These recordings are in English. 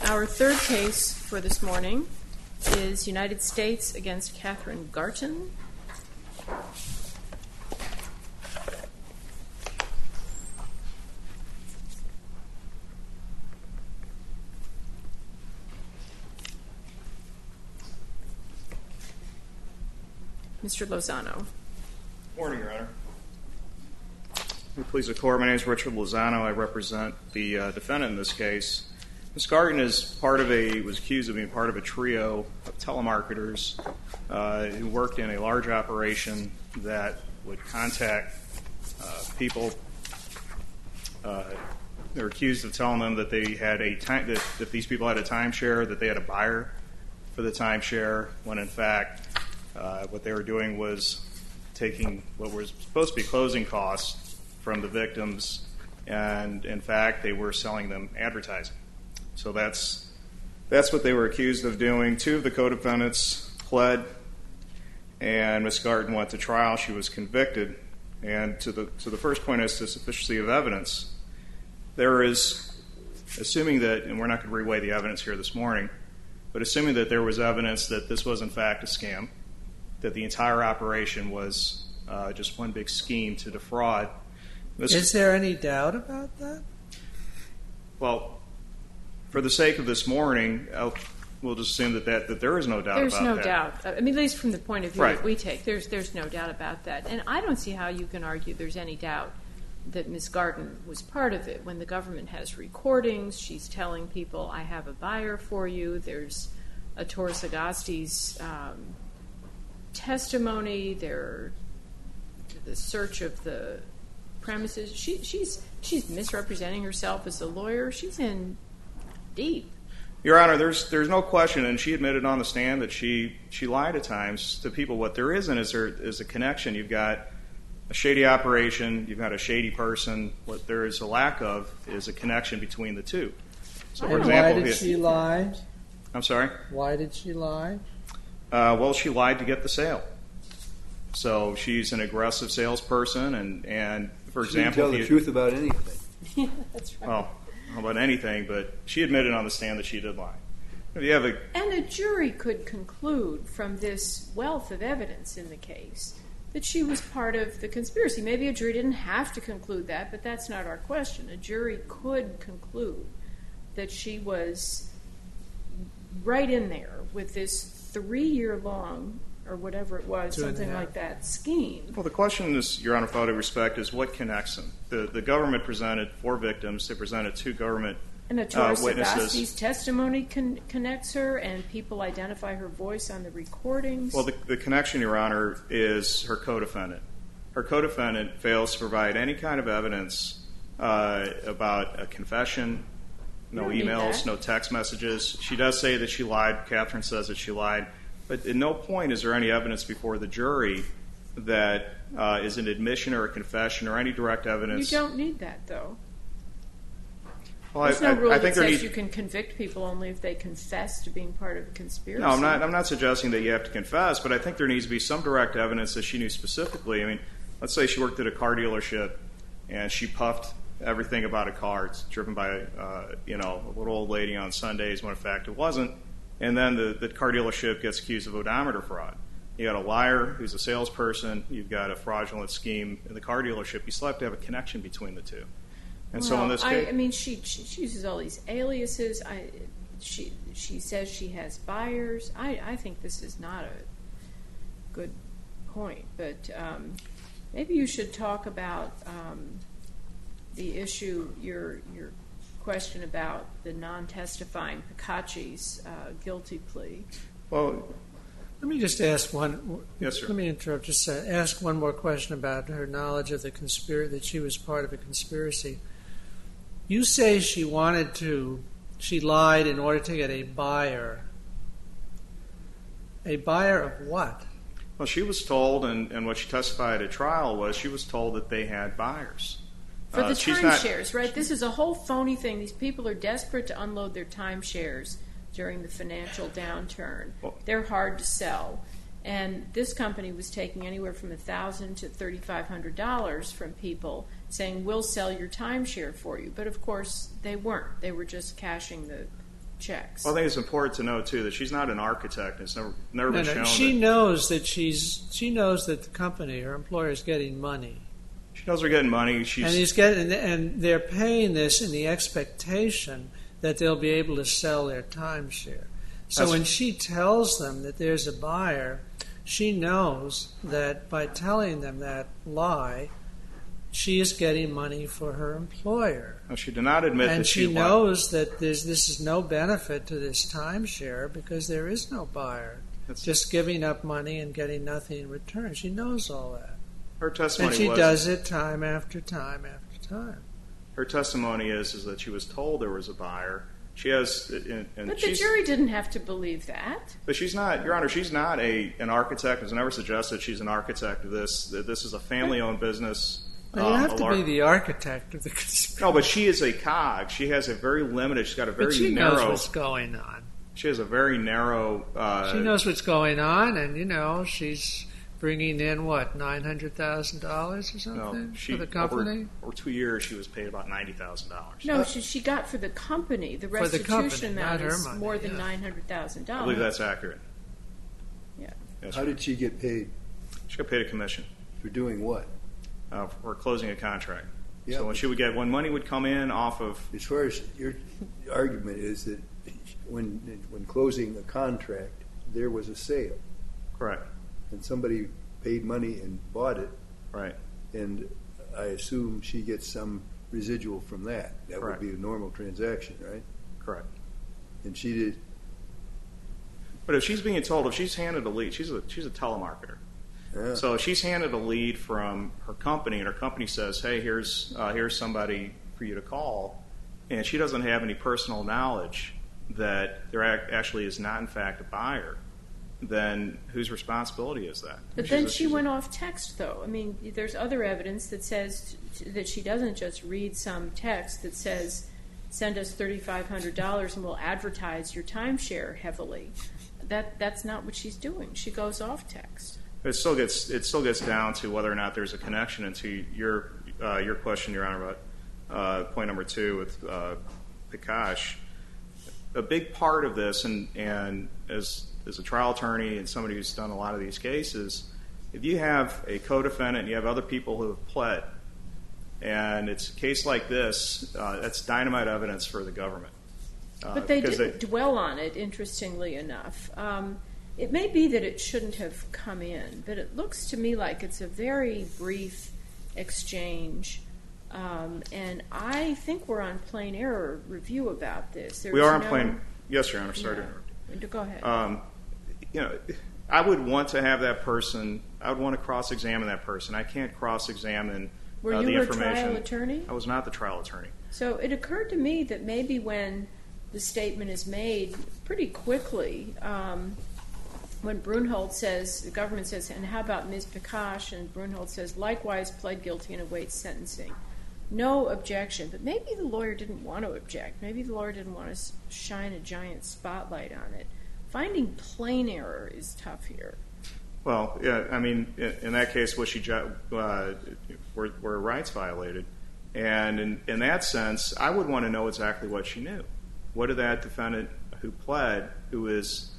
Our third case for this morning is United States against Catherine Garton. Mr. Lozano. Good morning, Your Honor. Please, the court. My name is Richard Lozano. I represent the defendant in this case. Ms. Garton was accused of being part of a trio of telemarketers who worked in a large operation that would contact people. They were accused of telling them that they had that these people had a timeshare, that they had a buyer for the timeshare, when in fact what they were doing was taking what were supposed to be closing costs from the victims, and in fact they were selling them advertising. So that's what they were accused of doing. Two of the co-defendants pled, and Ms. Garton went to trial. She was convicted. And to the first point as to sufficiency of evidence, there is, assuming that, and we're not going to reweigh the evidence here this morning, but assuming that there was evidence that this was in fact a scam, that the entire operation was just one big scheme to defraud. Is there any doubt about that? Well, for the sake of this morning, we'll just assume that there is no doubt about that. There's no doubt. I mean, at least from the point of view that we take, there's no doubt about that. And I don't see how you can argue there's any doubt that Ms. Garton was part of it. When the government has recordings, she's telling people, I have a buyer for you. There's Ettore Sagasti's testimony, the search of the premises. She's misrepresenting herself as a lawyer. She's in deep. Your Honor, there's no question, and she admitted on the stand that she lied at times to people. What there isn't is a connection. You've got a shady operation, you've got a shady person. What there is a lack of is a connection between the two. So, for example, why did she lie? I'm sorry? Why did she lie? Well, she lied to get the sale. So she's an aggressive salesperson, and for example, she didn't tell the truth about anything. Yeah, that's right. Well, about anything, but she admitted on the stand that she did lie. And a jury could conclude from this wealth of evidence in the case that she was part of the conspiracy. Maybe a jury didn't have to conclude that, but that's not our question. A jury could conclude that she was right in there with this 3-year-long, or whatever it was, something like that, scheme. Well, the question is, Your Honor, with all due respect, is what connects them? The government presented 4 victims. They presented 2 government and Ettore witnesses. Sagasti's testimony connects her, and people identify her voice on the recordings. Well, the connection, Your Honor, is her co-defendant. Her co-defendant fails to provide any kind of evidence about a confession, no emails, no text messages. She does say that she lied. Catherine says that she lied. But at no point is there any evidence before the jury that is an admission or a confession or any direct evidence. You don't need that, though. Well, There's no rule that says you can convict people only if they confess to being part of a conspiracy. No, I'm not suggesting that you have to confess, but I think there needs to be some direct evidence that she knew specifically. I mean, let's say she worked at a car dealership and she puffed everything about a car. It's driven by a little old lady on Sundays when in fact it wasn't. And then the car dealership gets accused of odometer fraud. You got a liar who's a salesperson. You've got a fraudulent scheme in the car dealership. You still have to have a connection between the two. And so in this case, I mean, she uses all these aliases. She says she has buyers. I think this is not a good point. But maybe you should talk about the issue, your question about the non-testifying Picacci's guilty plea. Well, let me just ask one. Yes, sir. Let me interrupt. Just ask one more question about her knowledge of the conspiracy, that she was part of a conspiracy. You say she lied in order to get a buyer. A buyer of what? Well, she was told, and what she testified at trial was, she was told that they had buyers. For the timeshares, right? This is a whole phony thing. These people are desperate to unload their timeshares during the financial downturn. They're hard to sell. And this company was taking anywhere from $1,000 to $3,500 from people, saying, we'll sell your timeshare for you. But, of course, they weren't. They were just cashing the checks. Well, I think it's important to know too that she's not an architect. It's never been shown. She knows that she knows that the company, her employer, is getting money. She knows they're getting money. And they're paying this in the expectation that they'll be able to sell their timeshare. So when she tells them that there's a buyer, she knows that by telling them that lie, she is getting money for her employer. No, she did not admit and that she knows that this is no benefit to this timeshare because there is no buyer. It's just giving up money and getting nothing in return. She knows all that. Her testimony and she does it time after time after time. Her testimony is that she was told there was a buyer. She has, but the jury didn't have to believe that. But she's not, Your Honor. She's not an architect. It's never suggested she's an architect of this. That this is a family-owned business. Well, you have to be the architect of the conspiracy. No, but she is a cog. She has a very limited. She's got a very narrow. But she knows what's going on. She has a very narrow. She knows what's going on, and she's bringing in what, $900,000 or something for the company. Over 2 years, she was paid about $90,000. No, she got for the company. The restitution amount is money, more than $900,000. I believe that's accurate. Yeah. How did she get paid? She got paid a commission. For doing what? For closing a contract. Yeah, so when money would come in off of. As far as your argument is that when closing a contract, there was a sale. Correct. And somebody paid money and bought it. Right. And I assume she gets some residual from that. That Correct. would be a normal transaction, right? Correct. And she did. But if she's being told, if she's handed a lead, she's a telemarketer. Yeah. So if she's handed a lead from her company, and her company says, "Hey, here's somebody for you to call," and she doesn't have any personal knowledge that there actually is not, in fact, a buyer, then whose responsibility is that? But then she went off text, though. I mean, there's other evidence that says that she doesn't just read some text that says, "Send us $3,500 and we'll advertise your timeshare heavily." That's not what she's doing. She goes off text. It still gets down to whether or not there's a connection. And to your question, Your Honor, about point number 2 with Pikash, a big part of this, and as a trial attorney and somebody who's done a lot of these cases, if you have a co-defendant and you have other people who have pled, and it's a case like this, that's dynamite evidence for the government. But they didn't dwell on it, interestingly enough. It may be that it shouldn't have come in, but it looks to me like it's a very brief exchange. And I think we're on plain error review about this. We are on plain. Yes, Your Honor. Sorry to interrupt. Go ahead. I would want to have that person. I would want to cross-examine that person. I can't cross-examine the information. Were you a trial attorney? I was not the trial attorney. So it occurred to me that maybe when the statement is made pretty quickly, when Brunhold says, the government says, "And how about Ms. Pikash?" and Brunhold says, "Likewise pled guilty and awaits sentencing." No objection. But maybe the lawyer didn't want to object. Maybe the lawyer didn't want to shine a giant spotlight on it. Finding plain error is tough here. Well, yeah, I mean, in that case, were rights violated? And in that sense, I would want to know exactly what she knew. What did that defendant who pled, who is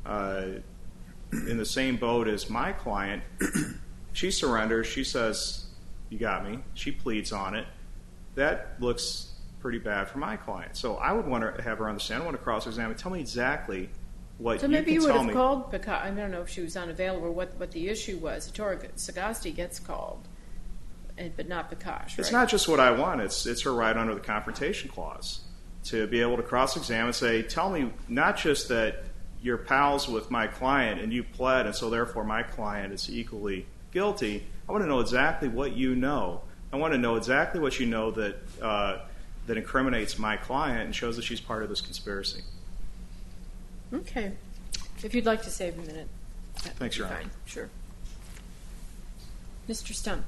in the same boat as my client, she surrenders, she says, "You got me." She pleads on it. That looks pretty bad for my client. So I would want to have her understand. I want to cross-examine. Tell me exactly what so you can tell me. So maybe you would have called Pikash. I don't know if she was unavailable or what the issue was. Sagasti gets called, but not Pikash, right? It's not just what I want. It's her right under the Confrontation Clause to be able to cross-examine and say, tell me not just that you're pals with my client and you pled and so therefore my client is equally guilty. I want to know exactly what you know. I want to know exactly what you know that incriminates my client and shows that she's part of this conspiracy. Okay. If you'd like to save a minute. Thanks, Your Honor. Fine. Sure. Mr. Stump.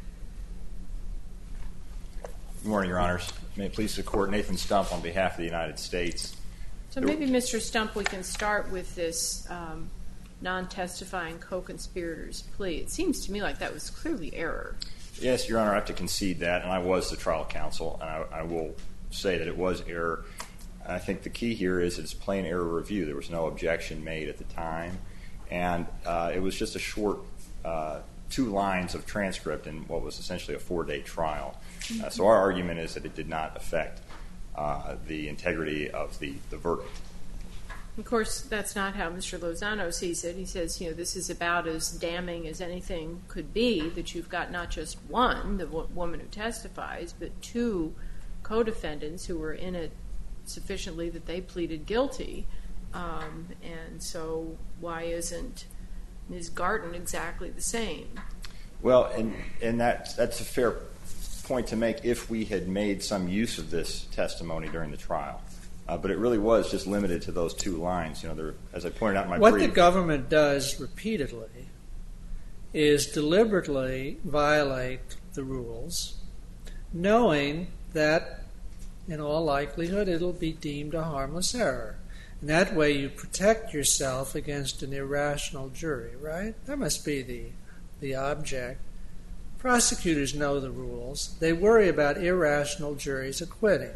Good morning, Your Honors. May it please the Court, Nathan Stump on behalf of the United States. So maybe, Mr. Stump, we can start with this non-testifying co-conspirator's plea. It seems to me like that was clearly error. Yes, Your Honor, I have to concede that, and I was the trial counsel, and I will say that it was error. I think the key here is it's plain error review. There was no objection made at the time, and it was just a short 2 lines of transcript in what was essentially a 4-day trial. So our argument is that it did not affect the integrity of the verdict. Of course, that's not how Mr. Lozano sees it. He says, this is about as damning as anything could be, that you've got not just one, the woman who testifies, but 2 co-defendants who were in it sufficiently that they pleaded guilty. And so why isn't Ms. Garten exactly the same? Well, and that's a fair point to make if we had made some use of this testimony during the trial. But it really was just limited to those 2 lines. As I pointed out in my brief. What the government does repeatedly is deliberately violate the rules, knowing that in all likelihood it'll be deemed a harmless error. And that way you protect yourself against an irrational jury, right? That must be the object. Prosecutors know the rules. They worry about irrational juries acquitting.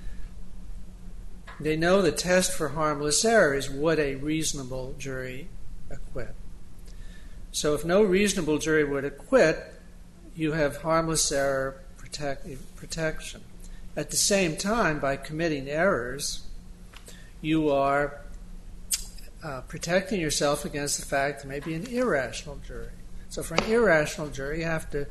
They know the test for harmless error is would a reasonable jury acquit. So if no reasonable jury would acquit, you have harmless error protection. At the same time, by committing errors, you are protecting yourself against the fact there may be an irrational jury. So for an irrational jury, you have to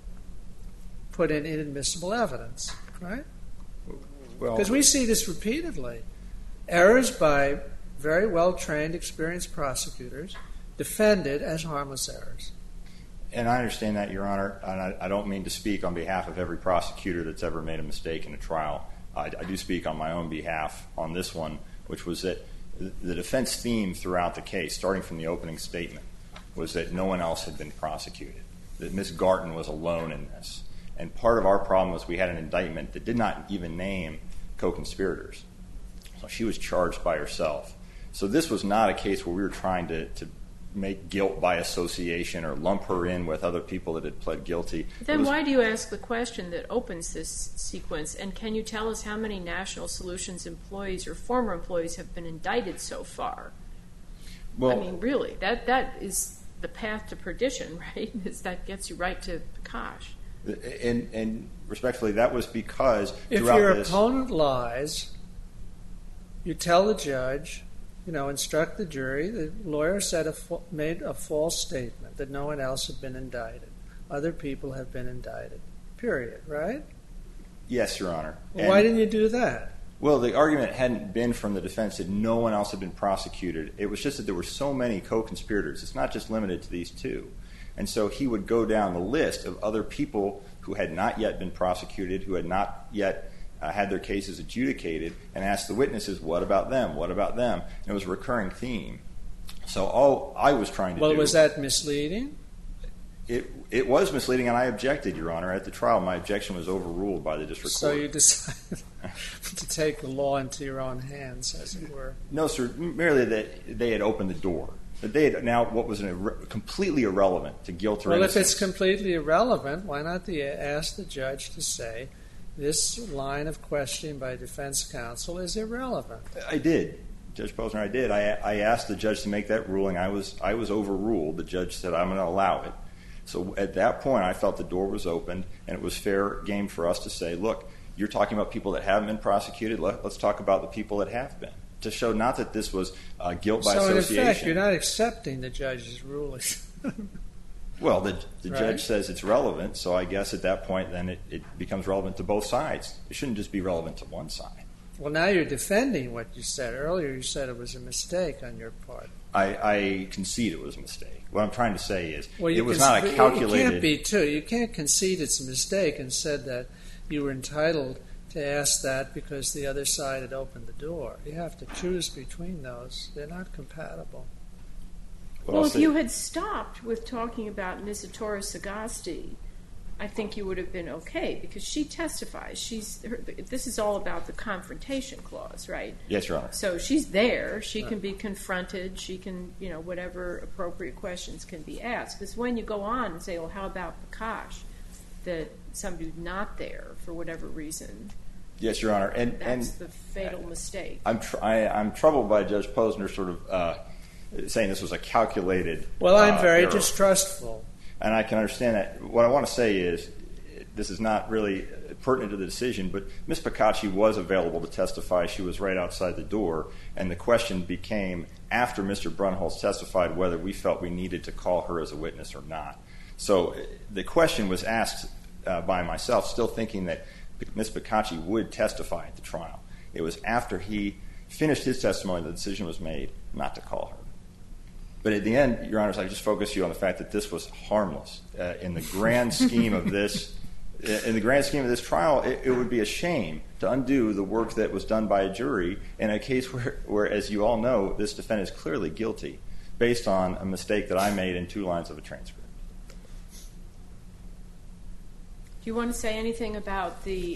put in inadmissible evidence, right? Because we see this repeatedly. Errors by very well-trained, experienced prosecutors defended as harmless errors. And I understand that, Your Honor, and I don't mean to speak on behalf of every prosecutor that's ever made a mistake in a trial. I do speak on my own behalf on this one, which was that the defense theme throughout the case, starting from the opening statement, was that no one else had been prosecuted, that Ms. Garten was alone in this. And part of our problem was we had an indictment that did not even name co-conspirators. So she was charged by herself. So this was not a case where we were trying to make guilt by association or lump her in with other people that had pled guilty. Then why do you ask the question that opens this sequence? And can you tell us how many National Solutions employees or former employees have been indicted so far? Well, I mean, really, that is the path to perdition, right? That gets you right to Kosh. And respectfully, that was because if your opponent lies, you tell the judge, instruct the jury. The lawyer made a false statement that no one else had been indicted. Other people have been indicted. Period. Right? Yes, Your Honor. Well, why didn't you do that? Well, the argument hadn't been from the defense that no one else had been prosecuted. It was just that there were so many co-conspirators. It's not just limited to these 2. And so he would go down the list of other people who had not yet been prosecuted, who had not yet had their cases adjudicated, and ask the witnesses, what about them? What about them? And it was a recurring theme. So all I was trying to do... Well, was that misleading? It was misleading, and I objected, Your Honor. At the trial, my objection was overruled by the district court. So you decided to take the law into your own hands, as it were. No, sir. Merely that they had opened the door. That they had now what was completely irrelevant to guilt or innocence. Well, if it's completely irrelevant, why not ask the judge to say, this line of questioning by defense counsel is irrelevant? I did. Judge Posner, I did. I asked the judge to make that ruling. I was overruled. The judge said, I'm going to allow it. So at that point, I felt the door was opened, and it was fair game for us to say, look, you're talking about people that haven't been prosecuted. Let's talk about the people that have been, to show not that this was guilt by association. So in effect, you're not accepting the judge's ruling. Well, the judge says it's relevant, so I guess at that point then it becomes relevant to both sides. It shouldn't just be relevant to one side. Well, now you're defending what you said. Earlier you said it was a mistake on your part. I concede it was a mistake. What I'm trying to say is it was not a calculated... It can't be, too. You can't concede it's a mistake and said that you were entitled to ask that because the other side had opened the door. You have to choose between those. They're not compatible. Well, if you had stopped with talking about Ms. Ettore Sagasti, I think you would have been okay, because she testifies. This is all about the confrontation clause, right? Yes, Your Honor. So she's there. She can be confronted. She can, whatever appropriate questions can be asked. Because when you go on and say, well, how about Prakash, that somebody's not there for whatever reason, Yes, Your Honor. That's the fatal mistake. I'm troubled by Judge Posner sort of saying this was a calculated Well, I'm very error. distrustful. And I can understand that. What I want to say is this is not really pertinent to the decision, but Ms. Picacci was available to testify. She was right outside the door, and the question became, after Mr. Brunholz testified, whether we felt we needed to call her as a witness or not. So the question was asked by myself, still thinking that Ms. Picacci would testify at the trial. It was after he finished his testimony the decision was made not to call her. But at the end, Your Honors, I just focus you on the fact that this was harmless. In the grand scheme of this trial, it would be a shame to undo the work that was done by a jury in a case where, as you all know, this defendant is clearly guilty based on a mistake that I made in 2 lines of a transcript. Do you want to say anything about the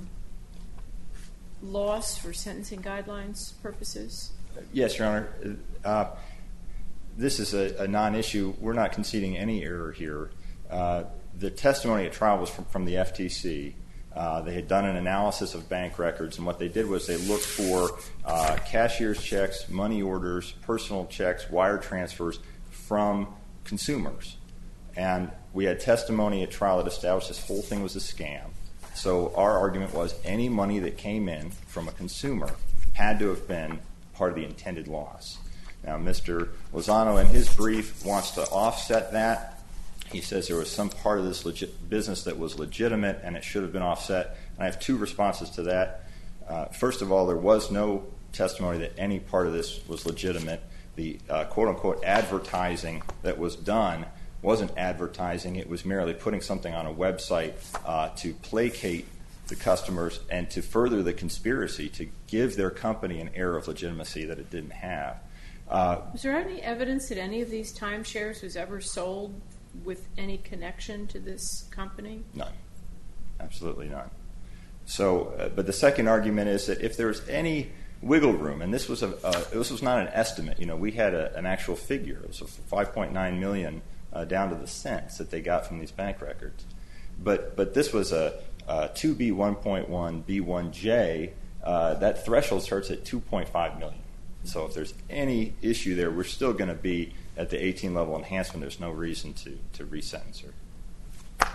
loss for sentencing guidelines purposes? Yes, Your Honor. This is a non-issue. We're not conceding any error here. The testimony at trial was from the FTC. They had done an analysis of bank records, and what they did was they looked for cashier's checks, money orders, personal checks, wire transfers from consumers. And we had testimony at trial that established this whole thing was a scam. So our argument was any money that came in from a consumer had to have been part of the intended loss. Now, Mr. Lozano, in his brief, wants to offset that. He says there was some part of this business that was legitimate and it should have been offset. And I have 2 responses to that. First of all, there was no testimony that any part of this was legitimate. The quote-unquote advertising that was done wasn't advertising. It was merely putting something on a website to placate the customers and to further the conspiracy to give their company an air of legitimacy that it didn't have. Was there any evidence that any of these timeshares was ever sold with any connection to this company? None. Absolutely none. So, but the second argument is that if there was any wiggle room, and this was not an estimate. You know, we had an actual figure. It was $5.9 million down to the cents that they got from these bank records. But this was a 2B1.1 B1J. That threshold starts at $2.5 million. So if there's any issue there, we're still going to be at the 18-level enhancement. There's no reason to re-sentence her.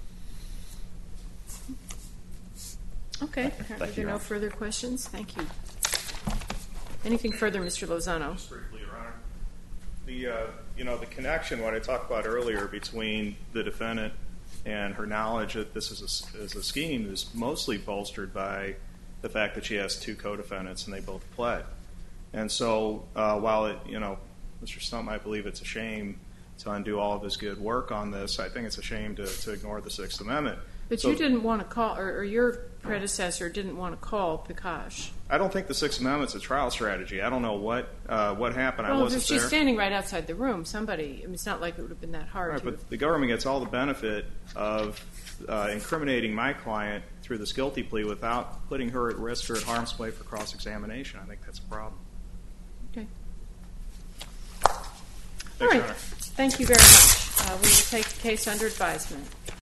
Okay. Are there no further questions? Thank you. Anything further, Mr. Lozano? Just briefly, Your Honor. The connection, what I talked about earlier, between the defendant and her knowledge that this is a scheme is mostly bolstered by the fact that she has 2 co-defendants and they both pled. And so while Mr. Stump might believe it's a shame to undo all of his good work on this, I think it's a shame to ignore the Sixth Amendment. But you didn't want to call, or your predecessor didn't want to call Picacci. I don't think the Sixth Amendment's a trial strategy. I don't know what happened. I wasn't there. She's standing right outside the room. It's not like it would have been that hard. Right, but the government gets all the benefit of incriminating my client through this guilty plea without putting her at risk or at harm's way for cross-examination. I think that's a problem. Okay. Thanks, All right. Your Honor. Thank you very much. We will take the case under advisement.